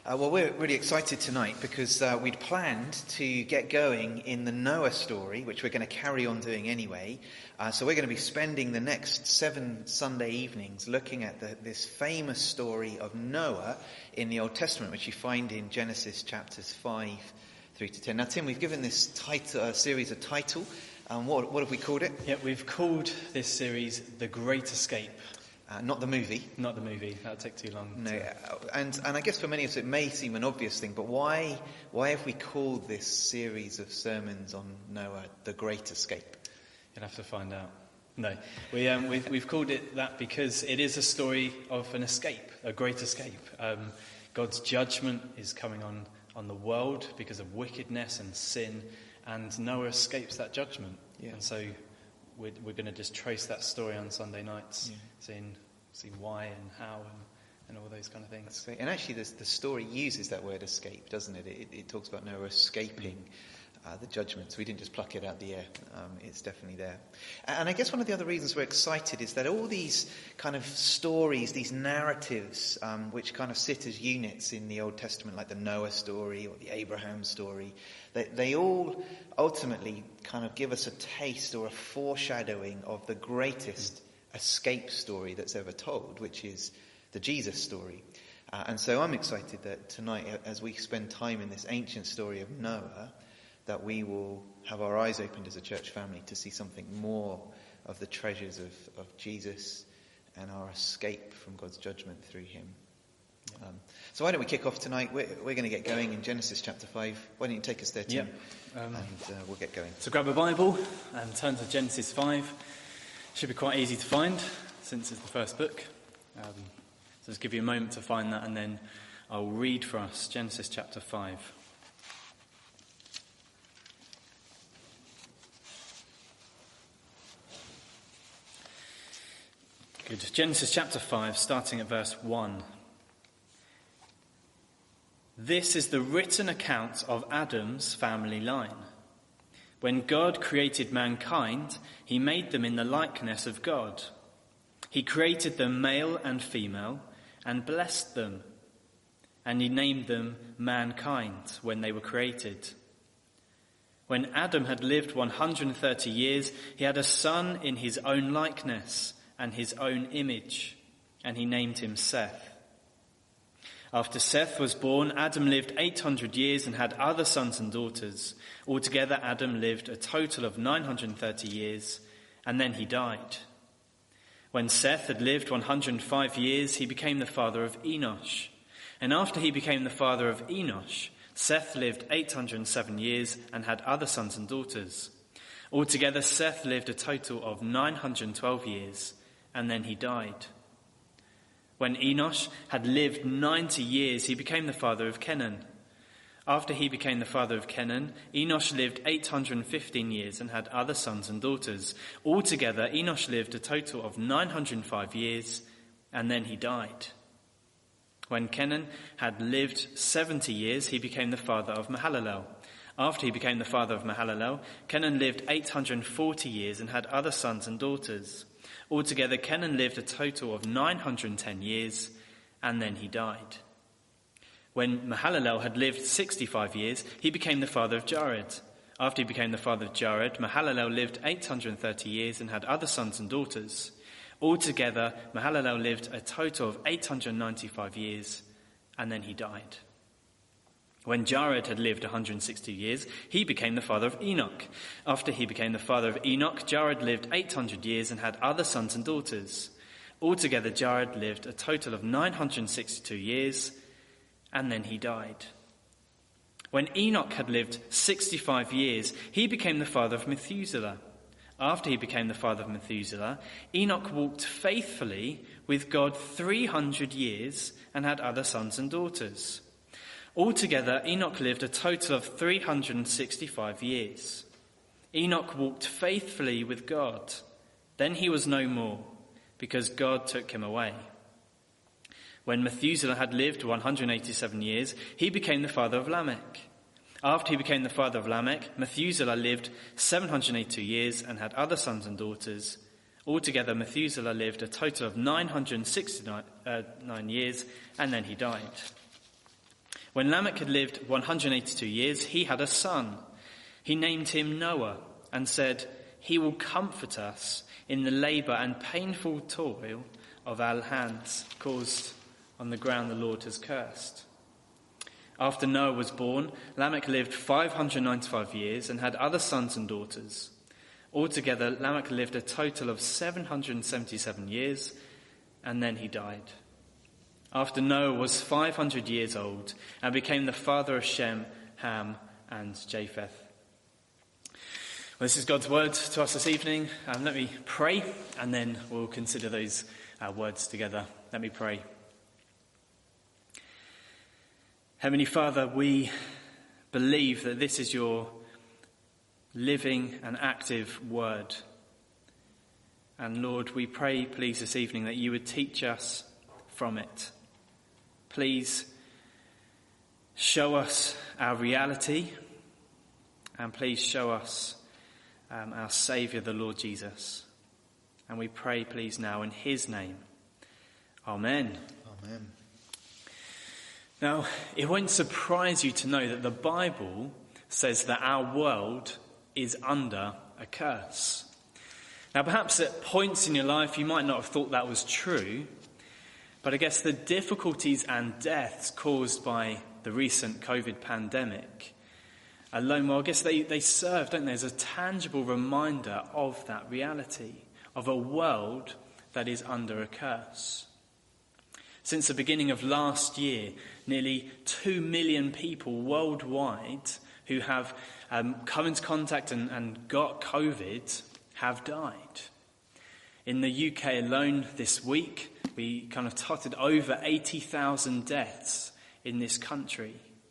Well, we're really excited tonight because we'd planned to get going in the Noah story, which we're going to carry on doing anyway. So we're going to be spending the next 7 Sunday evenings looking at this famous story of Noah in the Old Testament, which you find in Genesis chapters 5 through to 10. Now, Tim, we've given this series a title. What have we called it? Yeah, we've called this series The Great Escape. Not the movie. Not the movie. That would take too long. No, and I guess for many of us it may seem an obvious thing, but why have we called this series of sermons on Noah The Great Escape? You'll have to find out. No, we've called it that because it is a story of an escape, a great escape. God's judgment is coming on the world because of wickedness and sin, and Noah escapes that judgment. Yeah. And so we're going to just trace that story on Sunday nights, seeing why and how and all those kind of things. And actually the story uses that word escape, doesn't it? It talks about Noah escaping the judgment. So we didn't just pluck it out the air. It's definitely there. And I guess one of the other reasons we're excited is that all these kind of stories, these narratives, which kind of sit as units in the Old Testament, like the Noah story or the Abraham story, they all ultimately kind of give us a taste or a foreshadowing of the greatest escape story that's ever told, which is the Jesus story. And so I'm excited that tonight, as we spend time in this ancient story of Noah, that we will have our eyes opened as a church family to see something more of the treasures of Jesus and our escape from God's judgment through him. So why don't we kick off tonight? We're going to get going in Genesis chapter 5. Why don't you take us there, Tim? And we'll get going. So grab a Bible and turn to Genesis 5. Should be quite easy to find since it's the first book. So just give you a moment to find that, and then I'll read for us Genesis chapter 5. Good. Genesis chapter 5, starting at verse 1. This is the written account of Adam's family line. When God created mankind, he made them in the likeness of God. He created them male and female and blessed them. And he named them mankind when they were created. When Adam had lived 130 years, he had a son in his own likeness and his own image, and he named him Seth. After Seth was born, Adam lived 800 years and had other sons and daughters. Altogether, Adam lived a total of 930 years, and then he died. When Seth had lived 105 years, he became the father of Enosh. And after he became the father of Enosh, Seth lived 807 years and had other sons and daughters. Altogether, Seth lived a total of 912 years, and then he died. When Enosh had lived 90 years, he became the father of Kenan. After he became the father of Kenan, Enosh lived 815 years and had other sons and daughters. Altogether, Enosh lived a total of 905 years, and then he died. When Kenan had lived 70 years, he became the father of Mahalalel. After he became the father of Mahalalel, Kenan lived 840 years and had other sons and daughters. Altogether, Kenan lived a total of 910 years, and then he died. When Mahalalel had lived 65 years, he became the father of Jared. After he became the father of Jared, Mahalalel lived 830 years and had other sons and daughters. Altogether, Mahalalel lived a total of 895 years, and then he died. When Jared had lived 160 years, he became the father of Enoch. After he became the father of Enoch, Jared lived 800 years and had other sons and daughters. Altogether, Jared lived a total of 962 years, and then he died. When Enoch had lived 65 years, he became the father of Methuselah. After he became the father of Methuselah, Enoch walked faithfully with God 300 years and had other sons and daughters. Altogether, Enoch lived a total of 365 years. Enoch walked faithfully with God. Then he was no more, because God took him away. When Methuselah had lived 187 years, he became the father of Lamech. After he became the father of Lamech, Methuselah lived 782 years and had other sons and daughters. Altogether, Methuselah lived a total of 969 years, and then he died. When Lamech had lived 182 years, he had a son. He named him Noah and said, "He will comfort us in the labour and painful toil of our hands caused on the ground the Lord has cursed." After Noah was born, Lamech lived 595 years and had other sons and daughters. Altogether, Lamech lived a total of 777 years, and then he died. After Noah was 500 years old and became the father of Shem, Ham, and Japheth. Well, this is God's word to us this evening. Let me pray, and then we'll consider those words together. Let me pray. Heavenly Father, we believe that this is your living and active word. And Lord, we pray, please, this evening that you would teach us from it. Please show us our reality, and please show us our Saviour, the Lord Jesus. And we pray, please, now in his name. Amen. Amen. Now, it won't surprise you to know that the Bible says that our world is under a curse. Now, perhaps at points in your life you might not have thought that was true, but I guess the difficulties and deaths caused by the recent COVID pandemic alone, well, I guess they serve, don't they, as a tangible reminder of that reality, of a world that is under a curse. Since the beginning of last year, nearly 2 million people worldwide who have come into contact and got COVID have died. In the UK alone this week, we kind of totted over 80,000 deaths in this country.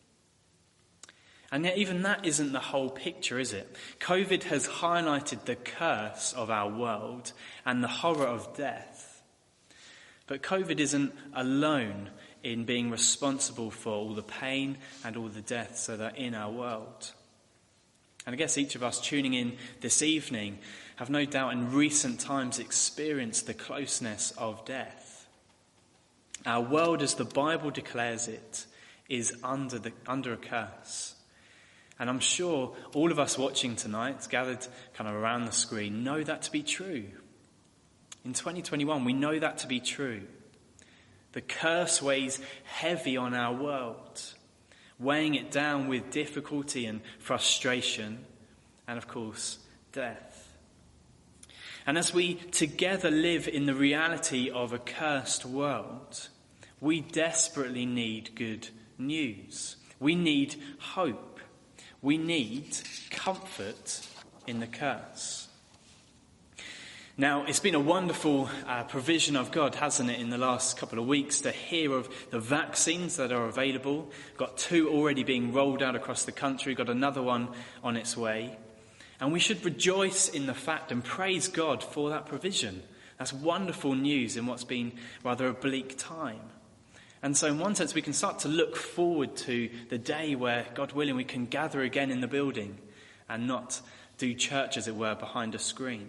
And yet even that isn't the whole picture, is it? COVID has highlighted the curse of our world and the horror of death. But COVID isn't alone in being responsible for all the pain and all the deaths that are in our world. And I guess each of us tuning in this evening have no doubt in recent times experienced the closeness of death. Our world, as the Bible declares it, is under a curse. And I'm sure all of us watching tonight, gathered kind of around the screen, know that to be true. In 2021, we know that to be true. The curse weighs heavy on our world, weighing it down with difficulty and frustration, and of course, death. And as we together live in the reality of a cursed world, we desperately need good news. We need hope. We need comfort in the curse. Now, it's been a wonderful provision of God, hasn't it, in the last couple of weeks to hear of the vaccines that are available. Got 2 already being rolled out across the country, got another one on its way. And we should rejoice in the fact and praise God for that provision. That's wonderful news in what's been rather a bleak time. And so in one sense we can start to look forward to the day where, God willing, we can gather again in the building and not do church, as it were, behind a screen.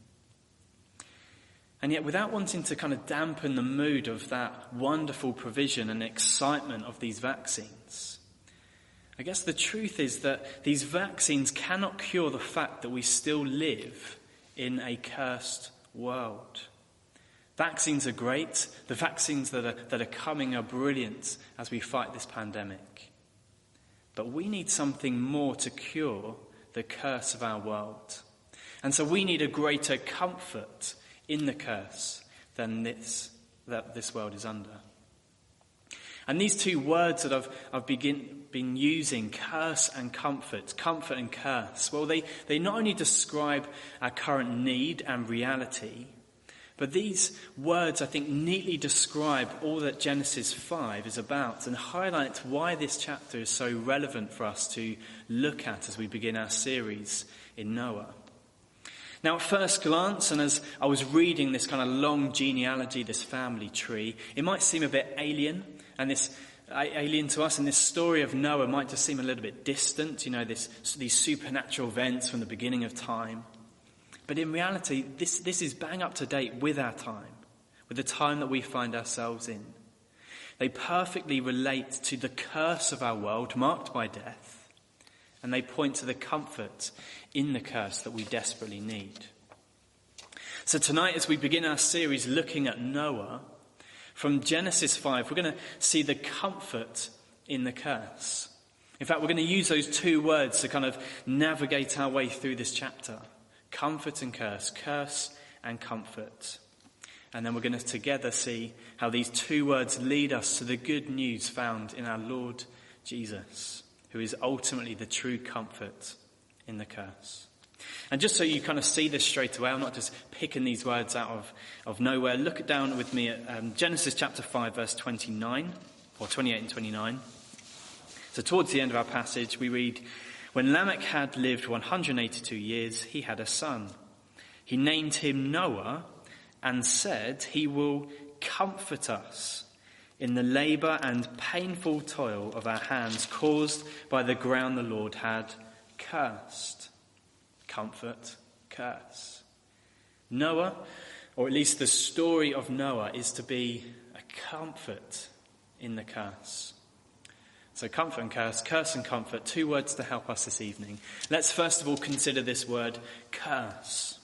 And yet, without wanting to kind of dampen the mood of that wonderful provision and excitement of these vaccines, I guess the truth is that these vaccines cannot cure the fact that we still live in a cursed world. Vaccines are great. The vaccines that are coming are brilliant as we fight this pandemic. But we need something more to cure the curse of our world. And so we need a greater comfort in the curse than that this world is under. And these 2 words that I've been using, curse and comfort and curse, well, they not only describe our current need and reality, but these words, I think, neatly describe all that Genesis 5 is about and highlight why this chapter is so relevant for us to look at as we begin our series in Noah. Now, at first glance, and as I was reading this kind of long genealogy, this family tree, it might seem a bit alien to us, and this story of Noah might just seem a little bit distant, these supernatural events from the beginning of time. But in reality, this is bang up to date with our time, with the time that we find ourselves in. They perfectly relate to the curse of our world marked by death, and they point to the comfort in the curse that we desperately need. So tonight, as we begin our series looking at Noah, from Genesis 5, we're going to see the comfort in the curse. In fact, we're going to use those two words to kind of navigate our way through this chapter. Comfort and curse, curse and comfort. And then we're going to together see how these two words lead us to the good news found in our Lord Jesus, who is ultimately the true comfort in the curse. And just so you kind of see this straight away, I'm not just picking these words out of nowhere. Look down with me at Genesis chapter 5, verse 29, or 28 and 29. So towards the end of our passage, we read, "When Lamech had lived 182 years, he had a son. He named him Noah and said, 'He will comfort us in the labour and painful toil of our hands caused by the ground the Lord had cursed.'" Comfort, curse. Noah, or at least the story of Noah, is to be a comfort in the curse. So comfort and curse and comfort, two words to help us this evening. Let's first of all consider this word curse.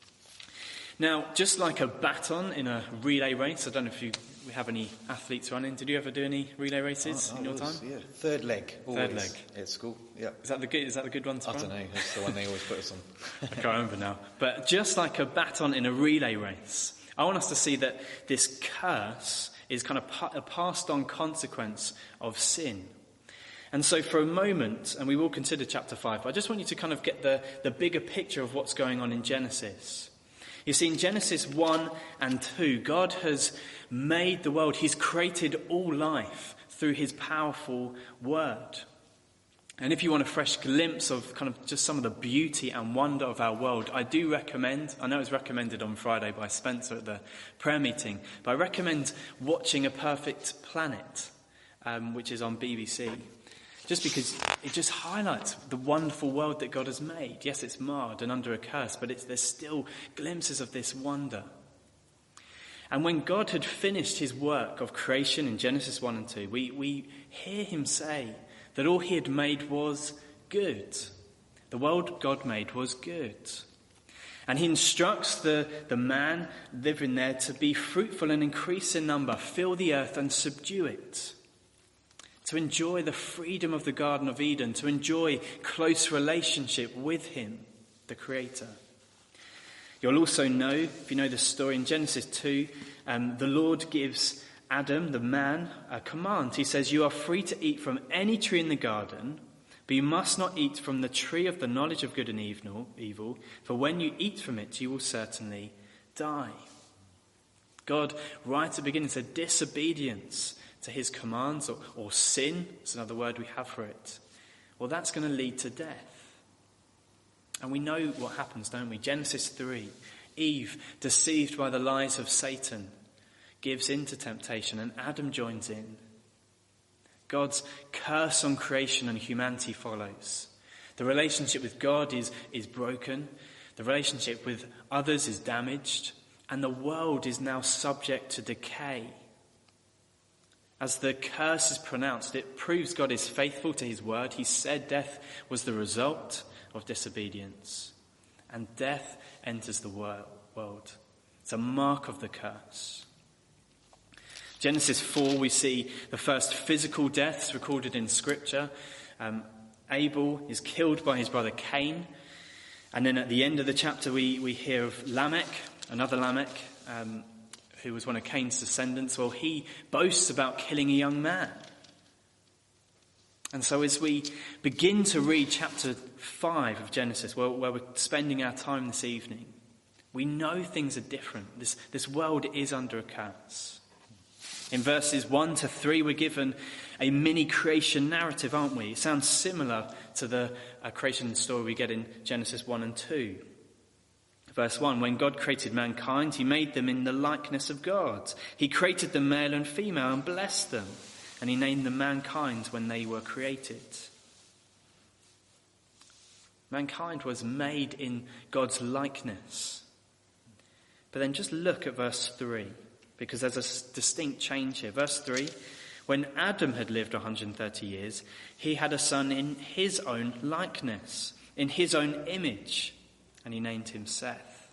Now, just like a baton in a relay race, I don't know if we have any athletes running. Did you ever do any relay races in your time? Yeah, third leg. Always third leg at school. Yeah. Is that the good one to run? I don't know. That's the one they always put us on. I can't remember now. But just like a baton in a relay race, I want us to see that this curse is kind of a passed on consequence of sin. And so for a moment, and we will consider chapter 5, but I just want you to kind of get the bigger picture of what's going on in Genesis. You see, in Genesis 1 and 2, God has made the world. He's created all life through his powerful word. And if you want a fresh glimpse of kind of just some of the beauty and wonder of our world, I do recommend, I know it was recommended on Friday by Spencer at the prayer meeting, but I recommend watching A Perfect Planet, which is on BBC. Just because it just highlights the wonderful world that God has made. Yes, it's marred and under a curse, but there's still glimpses of this wonder. And when God had finished his work of creation in Genesis 1 and 2, we hear him say that all he had made was good. The world God made was good. And he instructs the man living there to be fruitful and increase in number, fill the earth and subdue it. To enjoy the freedom of the Garden of Eden, to enjoy close relationship with him, the Creator. You'll also know, if you know the story in Genesis 2, the Lord gives Adam, the man, a command. He says, "You are free to eat from any tree in the garden, but you must not eat from the tree of the knowledge of good and evil, for when you eat from it, you will certainly die." God, right at the beginning, said disobedience to his commands, or sin, is another word we have for it, well, that's going to lead to death. And we know what happens, don't we? Genesis 3, Eve, deceived by the lies of Satan, gives in to temptation, and Adam joins in. God's curse on creation and humanity follows. The relationship with God is broken, the relationship with others is damaged, and the world is now subject to decay. As the curse is pronounced, it proves God is faithful to his word. He said death was the result of disobedience, and death enters the world. It's a mark of the curse. Genesis 4, we see the first physical deaths recorded in Scripture. Abel is killed by his brother Cain. And then at the end of the chapter, we hear of Lamech, another Lamech, who was one of Cain's descendants. Well, he boasts about killing a young man. And so as we begin to read chapter 5 of Genesis, where we're spending our time this evening, we know things are different. This world is under a curse. In verses 1 to 3, we're given a mini creation narrative, aren't we? It sounds similar to the creation story we get in Genesis 1 and 2. Verse 1, when God created mankind, he made them in the likeness of God. He created them male and female and blessed them, and he named them mankind when they were created. Mankind was made in God's likeness. But then just look at verse 3, because there's a distinct change here. Verse 3, When Adam had lived 130 years, he had a son in his own likeness, in his own image, and he named him Seth.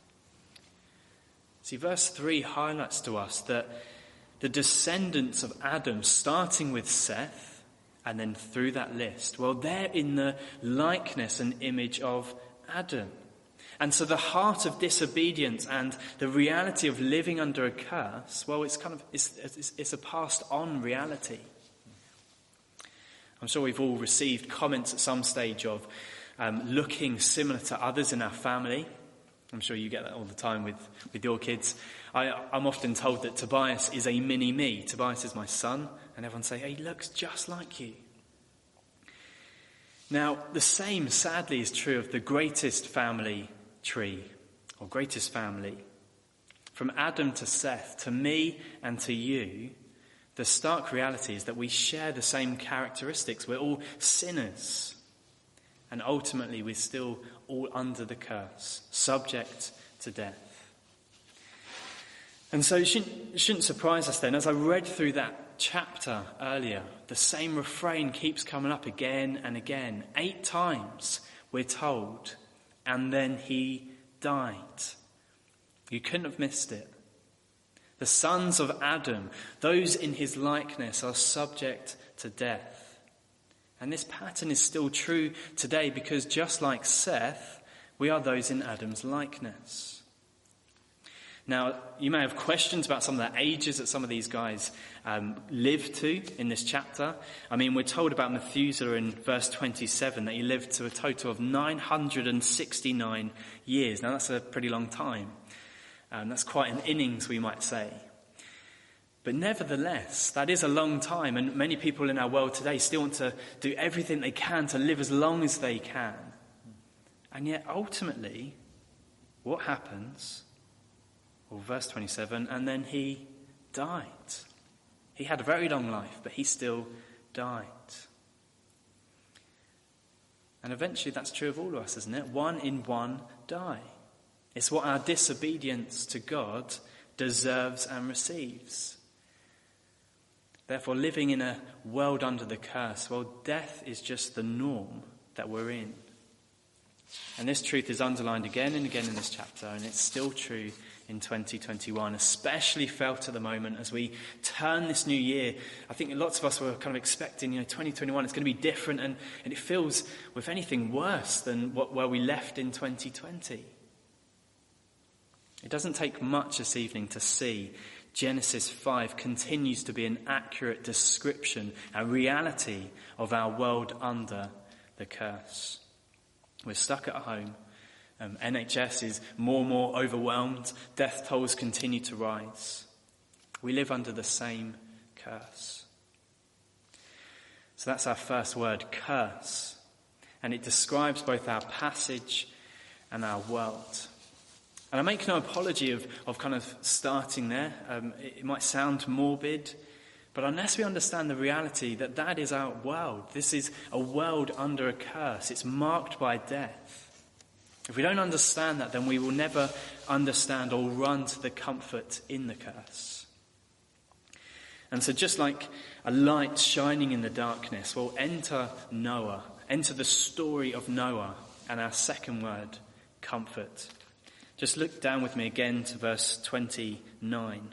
See, verse 3 highlights to us that the descendants of Adam, starting with Seth, and then through that list, well, they're in the likeness and image of Adam. And so the heart of disobedience and the reality of living under a curse, well, it's a passed on reality. I'm sure we've all received comments at some stage of looking similar to others in our family. I'm sure you get that all the time with your kids. I'm often told that Tobias is a mini-me. Tobias is my son, and everyone say, hey, he looks just like you. Now, the same, sadly, is true of the greatest family tree, or greatest family. From Adam to Seth, to me and to you, the stark reality is that we share the same characteristics. We're all sinners. And ultimately, we're still all under the curse, subject to death. And so it shouldn't surprise us then, as I read through that chapter earlier, the same refrain keeps coming up again and again. 8 times we're told, and then he died. You couldn't have missed it. The sons of Adam, those in his likeness, are subject to death. And this pattern is still true today because just like Seth, we are those in Adam's likeness. Now, you may have questions about some of the ages that some of these guys lived to in this chapter. I mean, we're told about Methuselah in verse 27 that he lived to a total of 969 years. Now, that's a pretty long time. That's quite an innings, we might say. But nevertheless, that is a long time, and many people in our world today still want to do everything they can to live as long as they can. And yet, ultimately, what happens? Well, verse 27, and then he died. He had a very long life, but he still died. And eventually that's true of all of us, isn't it? 1 in 1 die. It's what our disobedience to God deserves and receives. Therefore, living in a world under the curse, well, death is just the norm that we're in. And this truth is underlined again and again in this chapter, and it's still true in 2021, especially felt at the moment as we turn this new year. I think lots of us were kind of expecting, 2021 is going to be different, and it feels, if anything, worse than where we left in 2020. It doesn't take much this evening to see Genesis 5 continues to be an accurate description, a reality of our world under the curse. We're stuck at home. NHS is more and more overwhelmed. Death tolls continue to rise. We live under the same curse. So that's our first word, curse. And it describes both our passage and our world. And I make no apology of kind of starting there. It might sound morbid, but unless we understand the reality that is our world, this is a world under a curse. It's marked by death. If we don't understand that, then we will never understand or run to the comfort in the curse. And so just like a light shining in the darkness, we'll enter Noah, enter the story of Noah, and our second word, comfort. Just look down with me again to verse 29.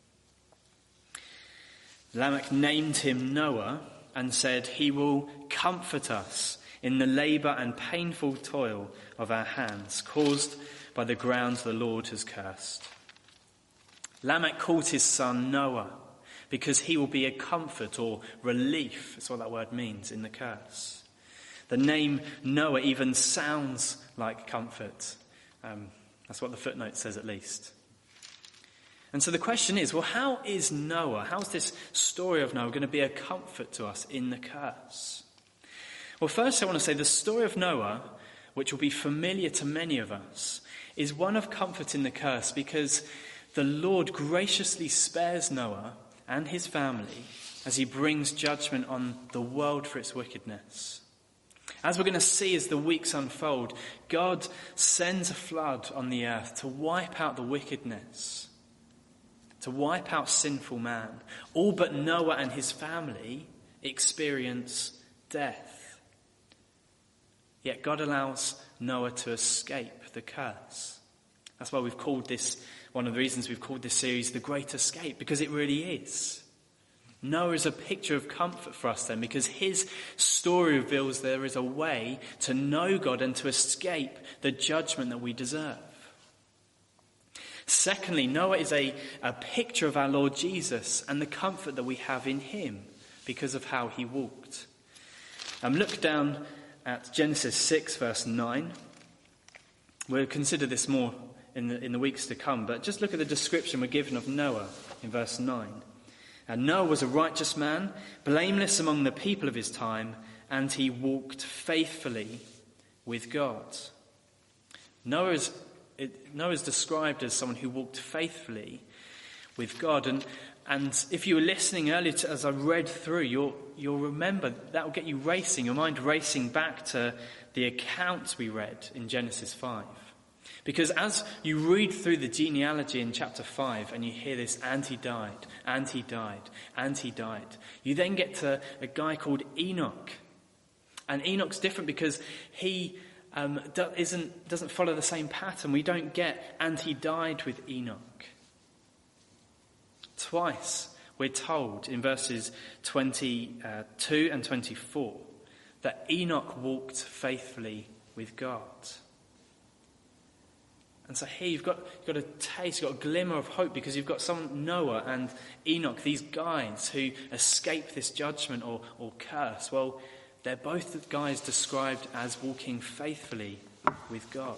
Lamech named him Noah and said, he will comfort us in the labour and painful toil of our hands, caused by the ground the Lord has cursed. Lamech called his son Noah, because he will be a comfort or relief, that's what that word means, in the curse. The name Noah even sounds like comfort. That's what the footnote says at least. And so the question is, well, how is this story of Noah going to be a comfort to us in the curse? Well, first I want to say the story of Noah, which will be familiar to many of us, is one of comfort in the curse because the Lord graciously spares Noah and his family as he brings judgment on the world for its wickedness. As we're going to see as the weeks unfold, God sends a flood on the earth to wipe out the wickedness. to wipe out sinful man. All but Noah and his family experience death. Yet God allows Noah to escape the curse. That's why we've called this, one of the reasons we've called this series The Great Escape, because it really is. Noah is a picture of comfort for us then, because his story reveals there is a way to know God and to escape the judgment that we deserve. Secondly, Noah is a picture of our Lord Jesus and the comfort that we have in him because of how he walked. Look down at Genesis 6 verse 9. We'll consider this more in the weeks to come, but just look at the description we're given of Noah in verse 9. And Noah was a righteous man, blameless among the people of his time, and he walked faithfully with God. Noah is described as someone who walked faithfully with God. And if you were listening earlier as I read through, you'll remember that will get you racing, your mind racing back to the accounts we read in Genesis 5. Because as you read through the genealogy in chapter 5 and you hear this, and he died, and he died, and he died, you then get to a guy called Enoch. And Enoch's different because he doesn't follow the same pattern. We don't get, and he died with Enoch. Twice we're told in verses 22 and 24 that Enoch walked faithfully with God. And so here you've got a taste, you've got a glimmer of hope, because you've got Noah and Enoch, these guys who escape this judgment or curse. Well, they're both the guys described as walking faithfully with God.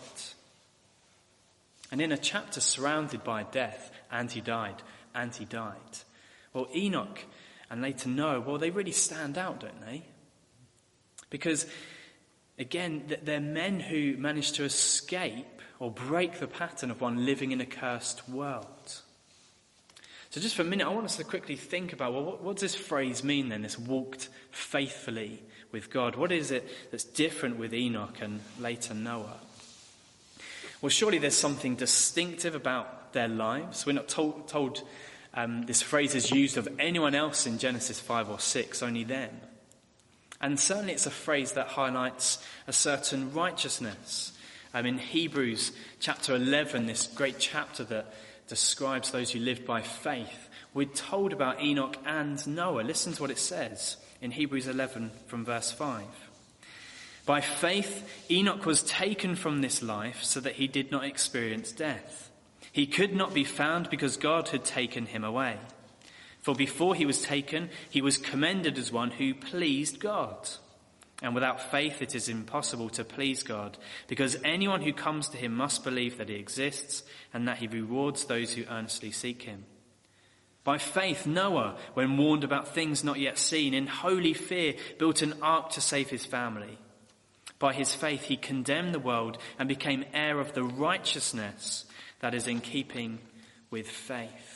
And in a chapter surrounded by death, and he died, and he died. Well, Enoch and later Noah, well, they really stand out, don't they? Because, again, they're men who managed to escape or break the pattern of one living in a cursed world. So just for a minute, I want us to quickly think about, well, what does this phrase mean then, this walked faithfully with God? What is it that's different with Enoch and later Noah? Well, surely there's something distinctive about their lives. We're not told this phrase is used of anyone else in Genesis 5 or 6, only them. And certainly it's a phrase that highlights a certain righteousness. In Hebrews chapter 11, this great chapter that describes those who lived by faith, we're told about Enoch and Noah. Listen to what it says in Hebrews 11 from verse 5. By faith, Enoch was taken from this life so that he did not experience death. He could not be found because God had taken him away. For before he was taken, he was commended as one who pleased God. And without faith it is impossible to please God, because anyone who comes to him must believe that he exists and that he rewards those who earnestly seek him. By faith Noah, when warned about things not yet seen, in holy fear built an ark to save his family. By his faith he condemned the world and became heir of the righteousness that is in keeping with faith.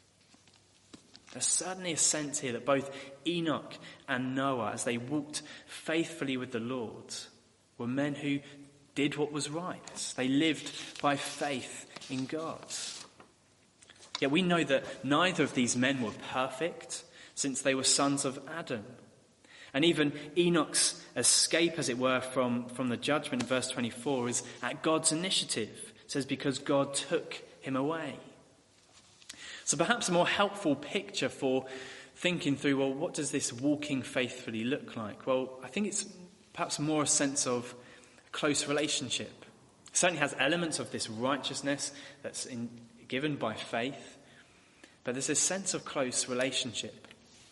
There's certainly a sense here that both Enoch and Noah, as they walked faithfully with the Lord, were men who did what was right. They lived by faith in God. Yet we know that neither of these men were perfect, since they were sons of Adam. And even Enoch's escape, as it were, from the judgment in verse 24 is at God's initiative. It says, because God took him away. So perhaps a more helpful picture for thinking through, well, what does this walking faithfully look like? Well, I think it's perhaps more a sense of a close relationship. It certainly has elements of this righteousness that's given by faith, but there's a sense of close relationship.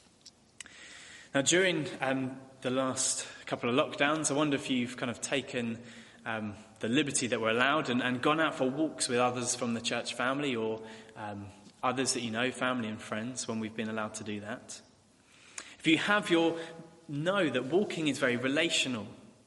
Now, during the last couple of lockdowns, I wonder if you've kind of taken the liberty that we're allowed and gone out for walks with others from the church family or others that you know, family and friends, when we've been allowed to do that. If you have, you'll know that walking is very relational.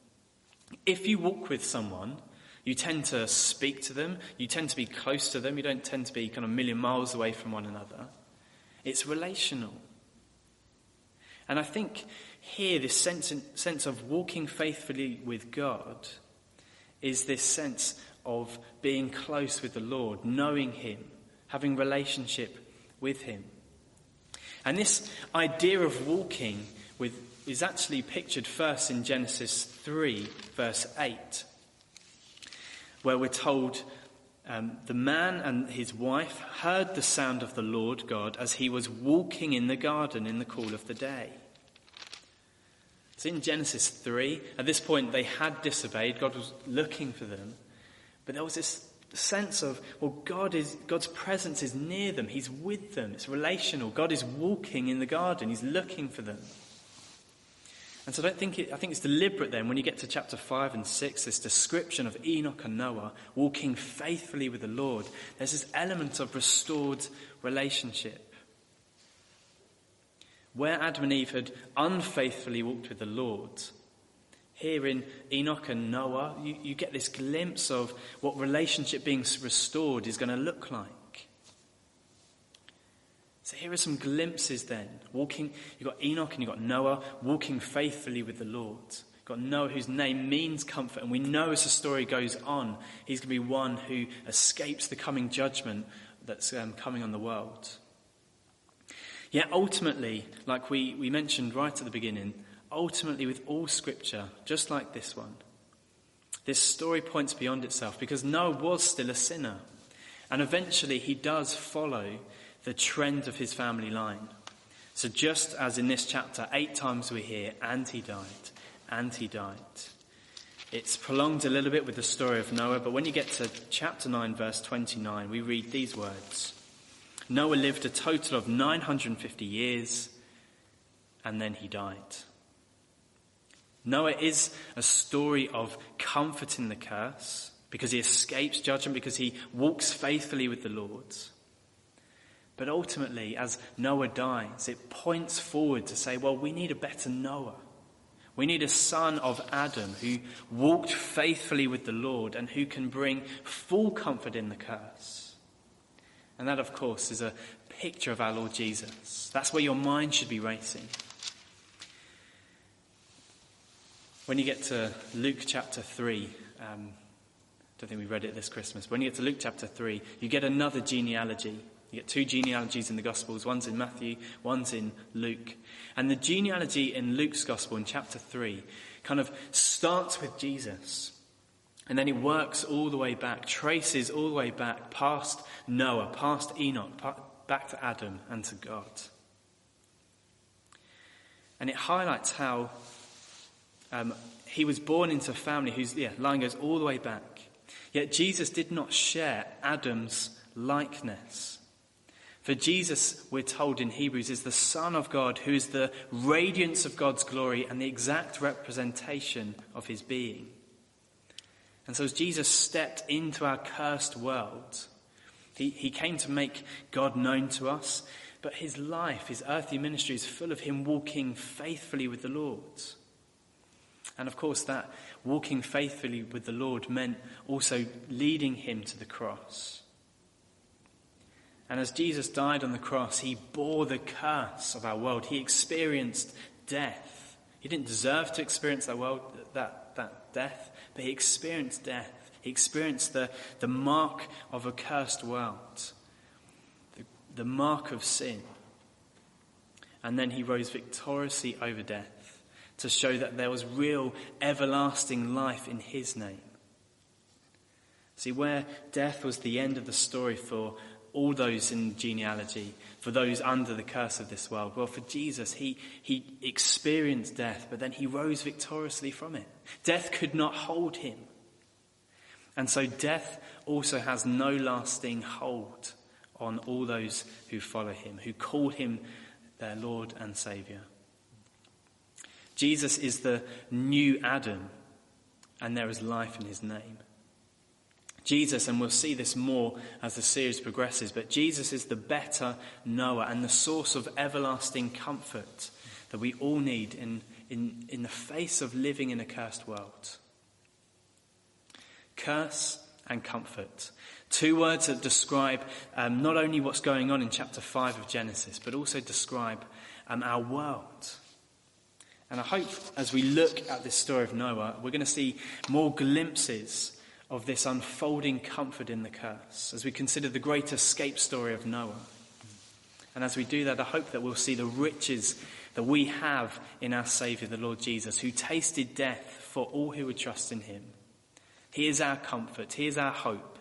If you walk with someone, you tend to speak to them, you tend to be close to them, you don't tend to be kind of a million miles away from one another. It's relational. And I think here this sense of walking faithfully with God is this sense of being close with the Lord, knowing him, having relationship with him. And this idea of walking with is actually pictured first in Genesis 3, verse 8, where we're told the man and his wife heard the sound of the Lord God as he was walking in the garden in the cool of the day. It's in Genesis 3. At this point, they had disobeyed. God was looking for them. But there was this sense of, well, God's presence is near them. He's with them. It's relational. God is walking in the garden. He's looking for them. And so I think it's deliberate then when you get to chapter 5 and 6, this description of Enoch and Noah walking faithfully with the Lord. There's this element of restored relationship. Where Adam and Eve had unfaithfully walked with the Lord, here in Enoch and Noah, you get this glimpse of what relationship being restored is going to look like. So here are some glimpses then. You've got Enoch and you've got Noah walking faithfully with the Lord. You've got Noah, whose name means comfort, and we know as the story goes on, he's going to be one who escapes the coming judgment that's coming on the world. Yet ultimately, like we mentioned right at the beginning, ultimately with all scripture, just like this one, this story points beyond itself because Noah was still a sinner. And eventually he does follow the trend of his family line. So just as in this chapter, 8 times we hear, and he died, and he died. It's prolonged a little bit with the story of Noah, but when you get to chapter 9, verse 29, we read these words. Noah lived a total of 950 years, and then he died. Noah is a story of comforting the curse, because he escapes judgment, because he walks faithfully with the Lord. But ultimately, as Noah dies, it points forward to say, well, we need a better Noah. We need a son of Adam who walked faithfully with the Lord and who can bring full comfort in the curse. And that, of course, is a picture of our Lord Jesus. That's where your mind should be racing. When you get to Luke chapter 3, I don't think we read it this Christmas, but when you get to Luke chapter 3, you get another genealogy. You get 2 genealogies in the Gospels. One's in Matthew, one's in Luke. And the genealogy in Luke's Gospel in chapter 3 kind of starts with Jesus. And then it works all the way back, traces all the way back past Noah, past Enoch, back to Adam and to God. And it highlights how he was born into a family whose line goes all the way back. Yet Jesus did not share Adam's likeness. For Jesus, we're told in Hebrews, is the Son of God who is the radiance of God's glory and the exact representation of his being. And so as Jesus stepped into our cursed world, he came to make God known to us, but his life, his earthly ministry is full of him walking faithfully with the Lord. And of course that walking faithfully with the Lord meant also leading him to the cross. And as Jesus died on the cross, he bore the curse of our world. He experienced death. He didn't deserve to experience that death, but he experienced death. He experienced the mark of a cursed world, the mark of sin. And then he rose victoriously over death to show that there was real everlasting life in his name. See, where death was the end of the story for all those in genealogy, for those under the curse of this world. Well, for Jesus, he experienced death, but then he rose victoriously from it. Death could not hold him. And so death also has no lasting hold on all those who follow him, who call him their Lord and Saviour. Jesus is the new Adam, and there is life in his name. Jesus, and we'll see this more as the series progresses, but Jesus is the better Noah and the source of everlasting comfort that we all need in the face of living in a cursed world. Curse and comfort. 2 words that describe not only what's going on in chapter 5 of Genesis, but also describe our world. And I hope as we look at this story of Noah, we're going to see more glimpses of this unfolding comfort in the curse as we consider the great escape story of Noah. And as we do that, I hope that we'll see the riches that we have in our Saviour, the Lord Jesus, who tasted death for all who would trust in him. He is our comfort. He is our hope.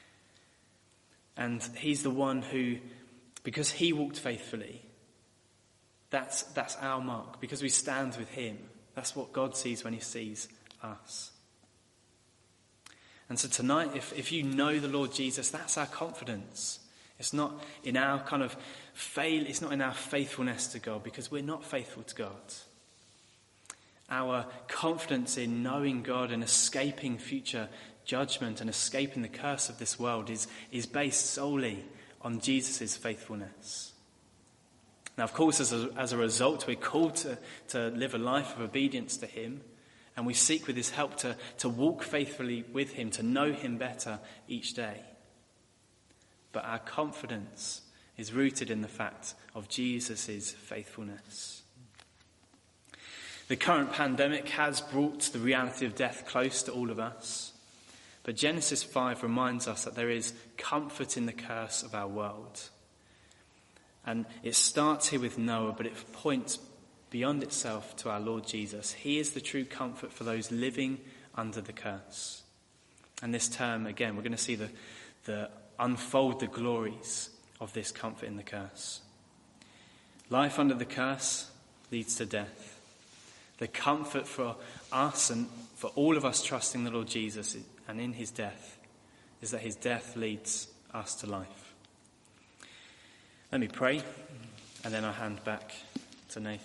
And he's the one who, because he walked faithfully, that's our mark. Because we stand with him. That's what God sees when he sees us. And so tonight, if you know the Lord Jesus, that's our confidence. It's not in our it's not in our faithfulness to God, because we're not faithful to God. Our confidence in knowing God and escaping future judgment and escaping the curse of this world is based solely on Jesus' faithfulness. Now, of course, as a result, we're called to live a life of obedience to him, and we seek with his help to walk faithfully with him, to know him better each day. But our confidence is rooted in the fact of Jesus' faithfulness. The current pandemic has brought the reality of death close to all of us. But Genesis 5 reminds us that there is comfort in the curse of our world. And it starts here with Noah, but it points beyond itself to our Lord Jesus. He is the true comfort for those living under the curse. And this term, again, we're going to see the unfold the glories of this comfort in the curse. Life under the curse leads to death. The comfort for us and for all of us trusting the Lord Jesus and in his death is that his death leads us to life. Let me pray, and then I'll hand back to Nathan.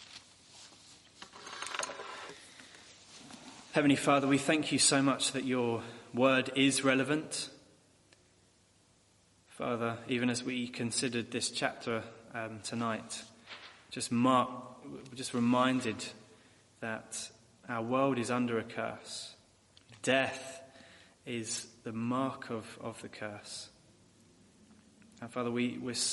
Heavenly Father, we thank you so much that your word is relevant. Father, even as we considered this chapter tonight, just reminded that our world is under a curse. Death is the mark of the curse. And Father, we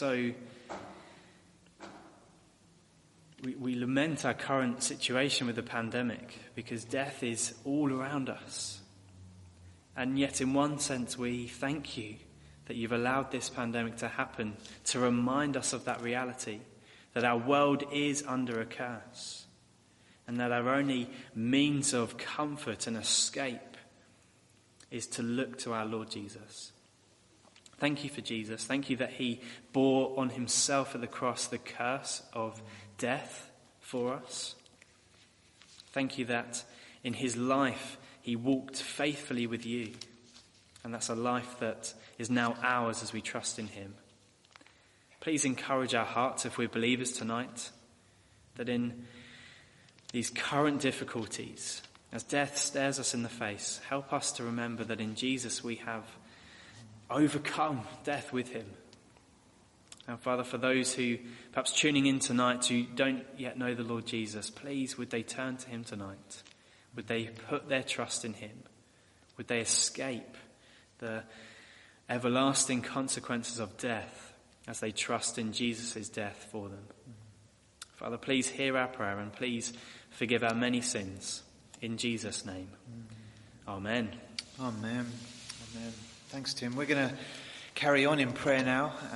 lament our current situation with the pandemic because death is all around us. And yet in one sense we thank you that you've allowed this pandemic to happen to remind us of that reality, that our world is under a curse. And that our only means of comfort and escape is to look to our Lord Jesus. Thank you for Jesus. Thank you that he bore on himself at the cross the curse of death for us. Thank you that in his life he walked faithfully with you. And that's a life that is now ours as we trust in him. Please encourage our hearts if we're believers tonight, that in these current difficulties, as death stares us in the face, help us to remember that in Jesus we have overcome death with him. And Father, for those who perhaps tuning in tonight who don't yet know the Lord Jesus, please would they turn to him tonight? Would they put their trust in him? Would they escape the everlasting consequences of death as they trust in Jesus' death for them? Father, please hear our prayer and please forgive our many sins. In Jesus' name. Amen. Amen. Amen. Thanks, Tim. We're going to carry on in prayer now.